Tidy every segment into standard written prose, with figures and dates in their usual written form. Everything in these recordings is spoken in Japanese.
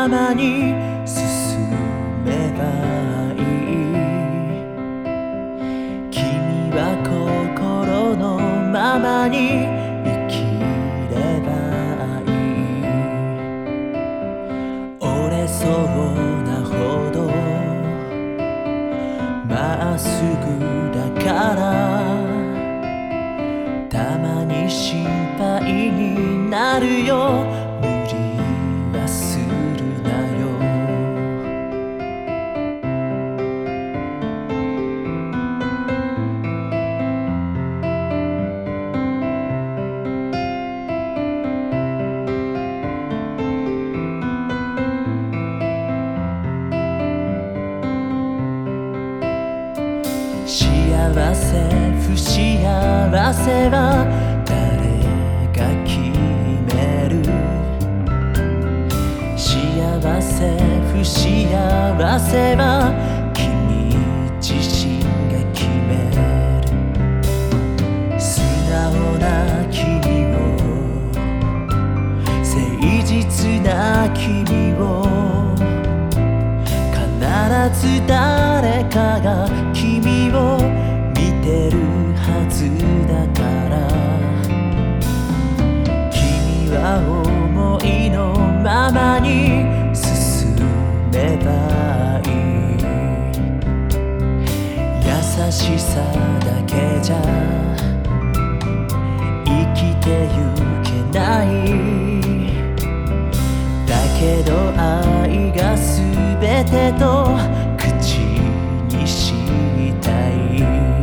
ままに進めばいい。君は心のままに生きればいい。折れそうなほどまっすぐだからたまに心配になるよ。無理はするなよ。幸せ不幸せは誰が決める。幸せ不幸せは君自身が決める。素直な君を誠実な君を必ず誰かが君を見てるはずだから。君は思いのままに進めばいい。優しさだけじゃ生きてゆけない。だけど愛が全てと口にしたい。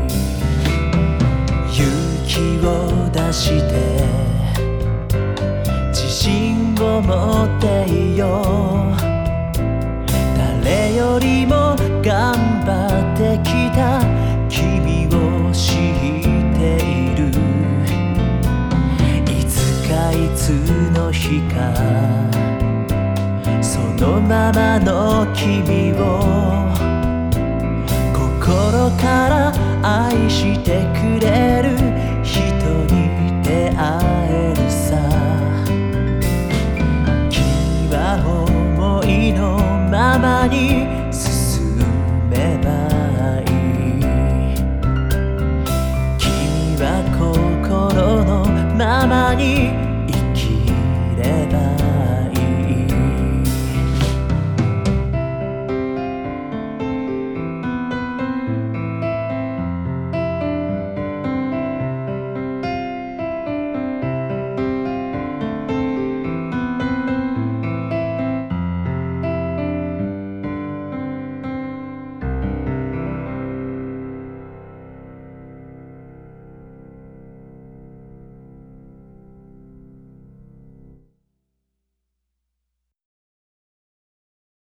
勇気を出して自信を持っていよう。誰よりも頑張ってきた君を知っている。いつかいつの日かそのままの君を心から愛してくれる人に出会えるさ。君は思いのままに進めばいい。君は心のままに